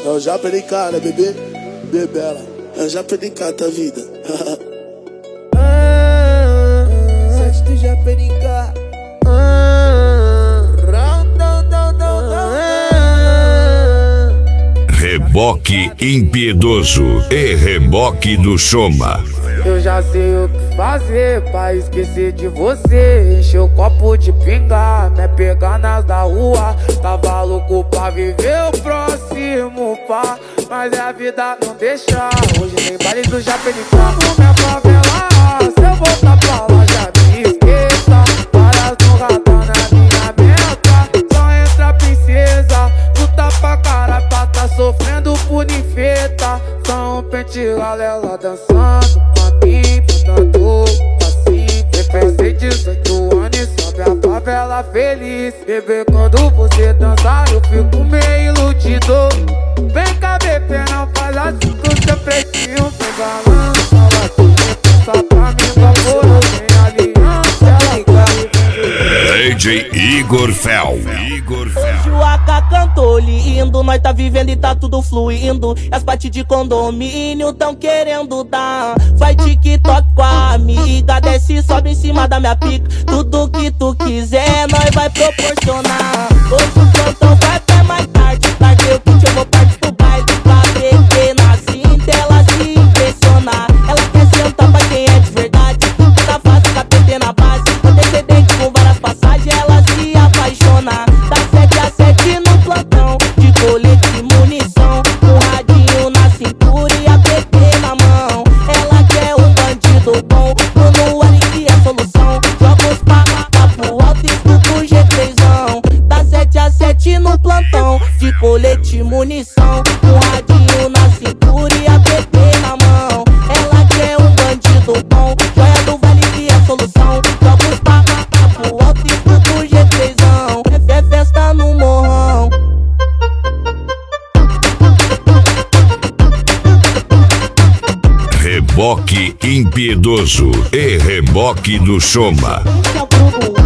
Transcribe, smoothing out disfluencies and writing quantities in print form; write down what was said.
É o Japa de cara, bebê, bebela. É o Japa de cara, tá vida. Sete do Japa de cara. Reboque impiedoso e reboque do Choma. Eu já sei o que fazer pra esquecer de você. Encher o copo de pinga, me pegar nas da rua. Tava louco pra viver o próximo pá, mas a vida não deixa. Hoje tem baile do Japenicano, minha favela. Se eu voltar pra lá já me esqueça. Várias no radar na minha meta. Só entra princesa, luta pra caralho pra tá sofrendo por ninfeta. Só um pente galela dançando botando assim, pensei 18 anos e sobe a favela feliz. Bebê, quando você dançar eu fico meio iludido. Vem cá, bebê, não faz assim com seu pretinho. Vem balança, ela tem só pra mim, favor, sem aliança, ela DJ Igor Fel. Hoje o AK cantou lindo, nós tá vivendo e tá tudo fluindo. E as partes de condomínio tão querendo dar. Faz TikTok com a amiga, desce e sobe em cima da minha pica. Tudo que tu quiser, nós vai proporcionar. Hoje o plantão vai até mais tarde. Larguei o kit, eu vou partir pro baile. Pra beber na cinta, ela se impressionar. Ela quer sentar pra quem é de verdade. Toda fase, capetê na base. Antecedente com várias passagens, ela se apaixona. Da 7 a 7 no plantão, de colete e munição. Com radinho na cintura e a PT na mão. Ela quer um bandido bom, no ar que é solução. Joga os papo alto e escuta o G3ão. Da 7 a 7 no plantão, de colete e munição. Com radinho na cintura e a PT na mão. Ela quer um bandido bom, joia do vale que é solução. Joga os papo alto e escuta o G3ão. É festa no morrão. Reboque impiedoso e reboque do Choma. Esse é o grupo